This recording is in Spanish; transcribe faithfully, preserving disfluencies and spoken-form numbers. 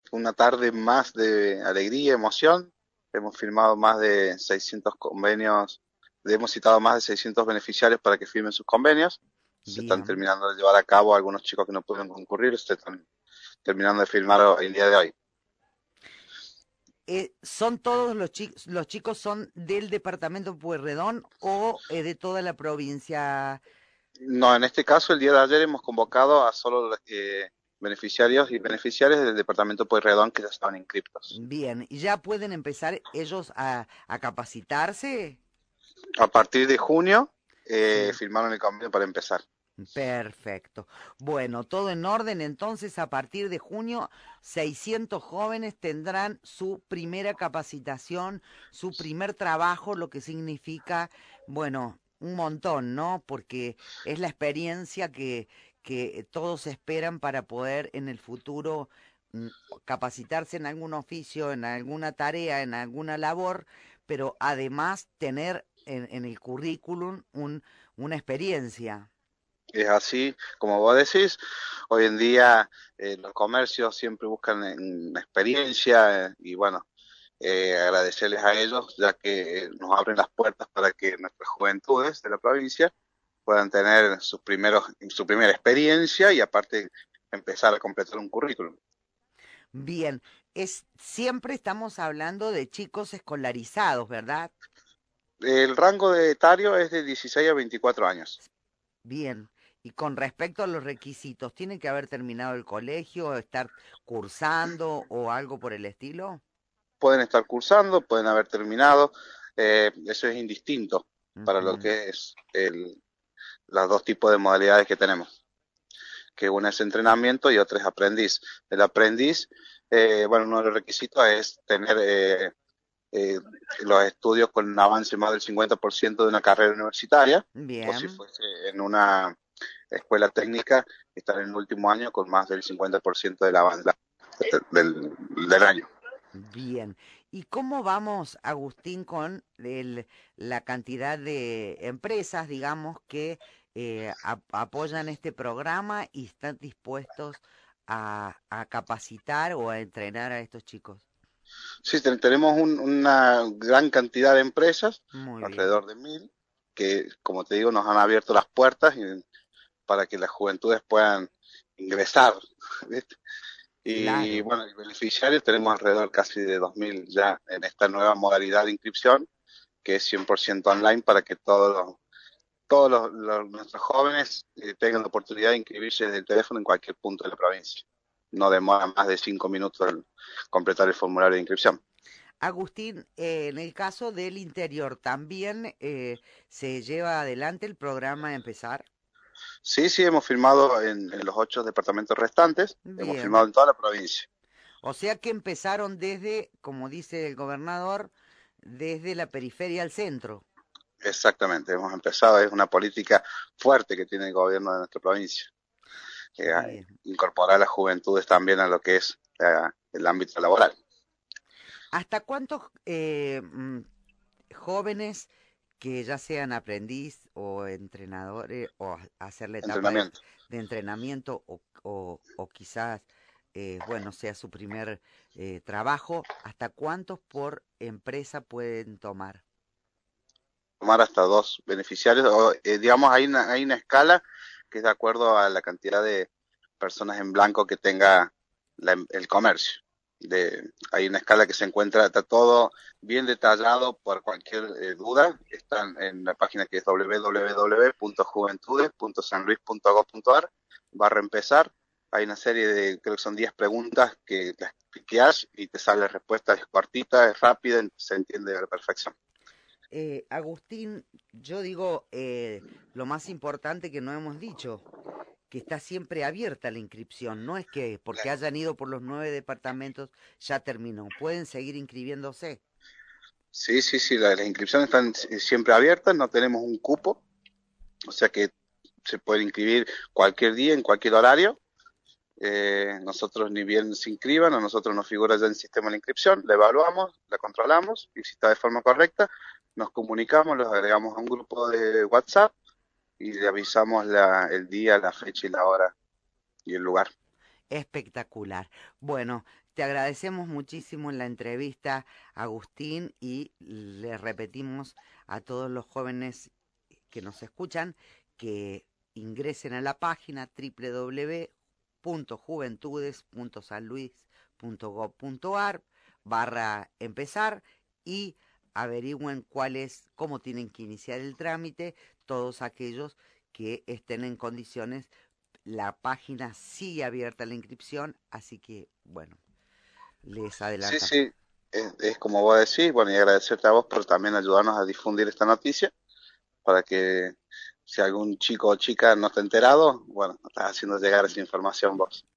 una tarde más de alegría, emoción. Hemos firmado más de seiscientos convenios, hemos citado más de seiscientos beneficiarios para que firmen sus convenios. Se están Bien. terminando de llevar a cabo, algunos chicos que no pudieron concurrir, se están terminando de firmar el día de hoy. Eh, ¿son todos los, chi los chicos son del departamento Pueyrredón o eh, de toda la provincia? No, en este caso, el día de ayer hemos convocado a solo eh, beneficiarios y beneficiarias del departamento Pueyrredón que ya estaban inscriptos. Bien, ¿y ya pueden empezar ellos a, a capacitarse? A partir de junio, eh, Sí. firmaron el convenio para empezar. Perfecto. Bueno, todo en orden. Entonces, a partir de junio, seiscientos jóvenes tendrán su primera capacitación, su primer trabajo, lo que significa, bueno, un montón, ¿no? Porque es la experiencia que, que todos esperan para poder en el futuro mm, capacitarse en algún oficio, en alguna tarea, en alguna labor, pero además tener en, en el currículum un, una experiencia. Es así, como vos decís, hoy en día eh, los comercios siempre buscan en experiencia eh, y bueno, eh, agradecerles a ellos ya que eh, nos abren las puertas para que nuestras juventudes de la provincia puedan tener sus primeros, su primera experiencia y aparte empezar a completar un currículum. Bien, es siempre estamos hablando de chicos escolarizados, ¿verdad? El rango de etario es de dieciséis a veinticuatro años. Bien. Y con respecto a los requisitos, ¿tienen que haber terminado el colegio, estar cursando o algo por el estilo? Pueden estar cursando, pueden haber terminado, eh, eso es indistinto para lo Ujú. que es el, los dos tipos de modalidades que tenemos, que una es entrenamiento y otra es aprendiz. El aprendiz, eh, bueno, uno de los requisitos es tener eh, eh, los estudios con un avance más del cincuenta por ciento de una carrera universitaria, o si Bien, fuese en una escuela técnica, estar en el último año con más del cincuenta por ciento de la banda del, del año. bien. ¿Y cómo vamos, Agustín, con el- la cantidad de empresas, digamos, que eh, ap- apoyan este programa y están dispuestos a, a capacitar o a entrenar a estos chicos? Sí, ten- tenemos un- una gran cantidad de empresas, Muy bien. alrededor de mil, que, como te digo, nos han abierto las puertas y- para que las juventudes puedan ingresar. ¿Viste? Y Claro. bueno, y beneficiarios tenemos alrededor casi de dos mil ya en esta nueva modalidad de inscripción, que es cien por ciento online para que todos los, todos los, los- nuestros jóvenes eh, tengan la oportunidad de inscribirse desde el teléfono en cualquier punto de la provincia. No demora más de cinco minutos el completar el formulario de inscripción. Agustín, eh, en el caso del interior, ¿también eh, se lleva adelante el programa Empezar? Sí, sí, hemos firmado en, en los ocho departamentos restantes, hemos Bien. firmado en toda la provincia. O sea que empezaron desde, como dice el gobernador, desde la periferia al centro. Exactamente, hemos empezado, es una política fuerte que tiene el gobierno de nuestra provincia, que hay- Bien. incorporar a las juventudes también a lo que es eh, el ámbito laboral. ¿Hasta cuántos eh, mm, jóvenes que ya sean aprendiz o entrenadores o a- hacer la etapa de, Entrenamiento. de entrenamiento o, o- o quizás, eh, bueno, sea su primer eh, trabajo, ¿hasta cuántos por empresa pueden tomar? Tomar hasta dos beneficiarios, o, eh, digamos, hay una, hay una escala que es de acuerdo a la cantidad de personas en blanco que tenga la- el comercio. De, hay una escala que se encuentra, está todo bien detallado por cualquier eh, duda, están en la página que es doble u doble u doble u punto juventudes punto san luis punto gob punto ar, barra empezar, hay una serie de, creo que son diez preguntas que las cliqueas y te sale la respuesta, es cortita, es rápida, se entiende a la perfección. Eh, Agustín, yo digo eh, lo más importante que no hemos dicho, que está siempre abierta la inscripción, no es que porque hayan ido por los nueve departamentos ya terminó, pueden seguir inscribiéndose. Sí, sí, sí, la- las inscripciones están eh, siempre abiertas, no tenemos un cupo, o sea que se puede inscribir cualquier día, en cualquier horario. Eh, nosotros ni bien se inscriban, a nosotros nos figura ya en el sistema de inscripción, la evaluamos, la controlamos y si está de forma correcta, nos comunicamos, los agregamos a un grupo de WhatsApp y le avisamos la, el día, la fecha y la hora y el lugar. Espectacular. Bueno, Te agradecemos muchísimo la entrevista, Agustín, y le repetimos a todos los jóvenes que nos escuchan que ingresen a la página doble u doble u doble u punto juventudes punto san luis punto gov punto ar barra empezar y averigüen cuál es, cómo tienen que iniciar el trámite, todos aquellos que estén en condiciones. La página sigue abierta a la inscripción, así que, bueno, les Sí, adelantamos. sí, es, es como vos decís, bueno, y agradecerte a vos por también ayudarnos a difundir esta noticia, para que si algún chico o chica no está enterado, bueno, estás haciendo llegar esa información vos.